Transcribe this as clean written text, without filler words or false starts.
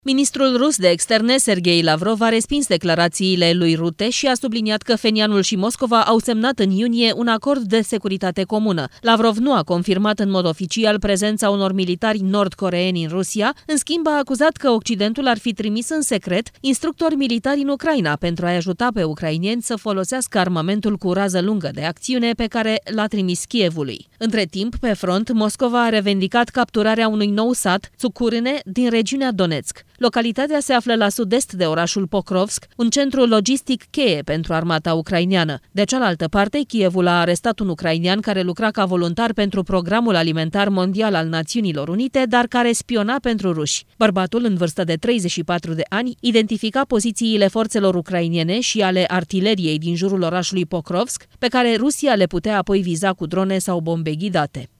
Ministrul rus de externe, Sergei Lavrov, a respins declarațiile lui Rutte și a subliniat că Phenianul și Moscova au semnat în iunie un acord de securitate comună. Lavrov nu a confirmat în mod oficial prezența unor militari nord-coreeni în Rusia, în schimb a acuzat că Occidentul ar fi trimis în secret instructori militari în Ucraina pentru a-i ajuta pe ucraineni să folosească armamentul cu rază lungă de acțiune pe care l-a trimis Kievului. Între timp, pe front, Moscova a revendicat capturarea unui nou sat, Tsukurine, din regiunea Donetsk. Localitatea se află la sud-est de orașul Pokrovsk, un centru logistic cheie pentru armata ucraineană. De cealaltă parte, Kievul a arestat un ucrainean care lucra ca voluntar pentru Programul Alimentar Mondial al Națiunilor Unite, dar care spiona pentru ruși. Bărbatul, în vârstă de 34 de ani, identifica pozițiile forțelor ucrainene și ale artileriei din jurul orașului Pokrovsk, pe care Rusia le putea apoi viza cu drone sau bombe ghidate.